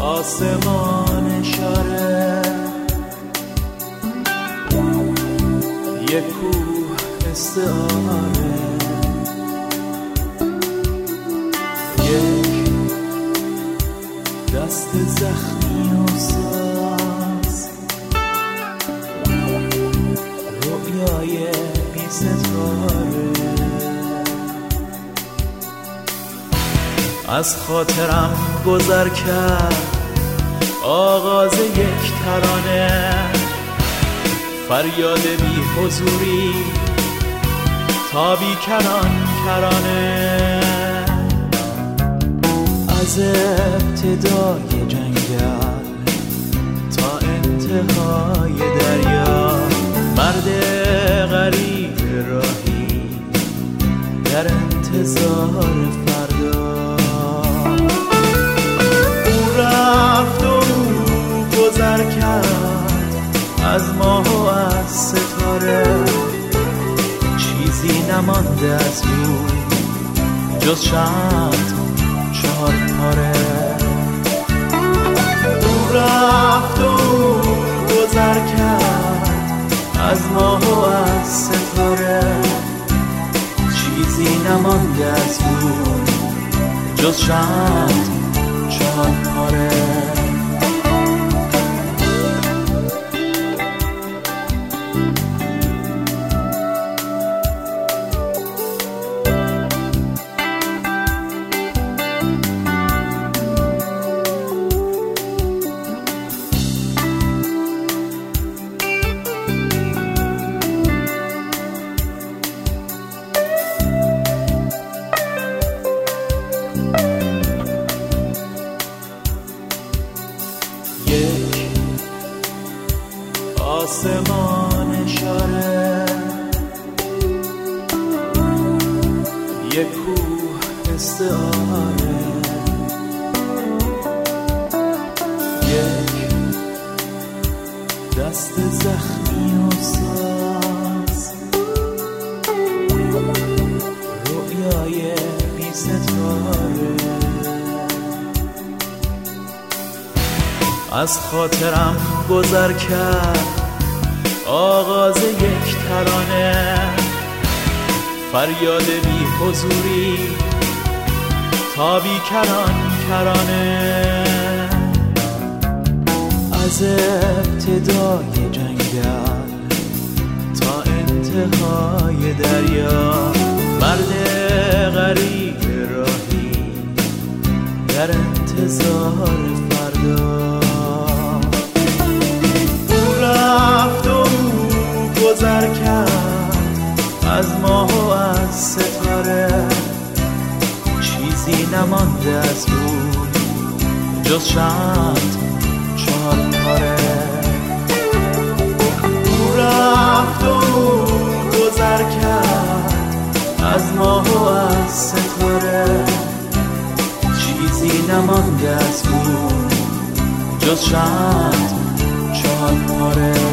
آسمان شاره، یک کوه استعاره، یک دست زخمی و ساز، رویای بی ستاره. از خاطرم گذر کرد آغاز یک ترانه، فریاد بی حضوری تا بی کران کرانه. از ابتدای جنگل تا انتهای دریا، مرد غریب راهی در انتظار فردا. او رفت و او گذر کرد از ماه و از ستاره، چیزی نمانده از او جز شمع چهار پاره. او رفت و گذر کرد از ماه و از ستاره، چیزی نمانده از او جز شمع چهار پاره. آسمان شاره، یک کوه استعاره، یک دست زخمی و ساز، رویای بی ستاره. از خاطرم گذر کرد آغاز یک ترانه، فریاد بی حضوری تا بی کران کرانه. از ابتدای جنگل تا انتهای دریا، مرد غریب راهی در انتظار فردا. او رفت و گذر کرد از ماه و از ستاره، چیزی نمانده از او جز شمع چهار پاره. او رفت و گذر کرد از ماه و از ستاره، چیزی نمانده از او جز شمع چهار پاره.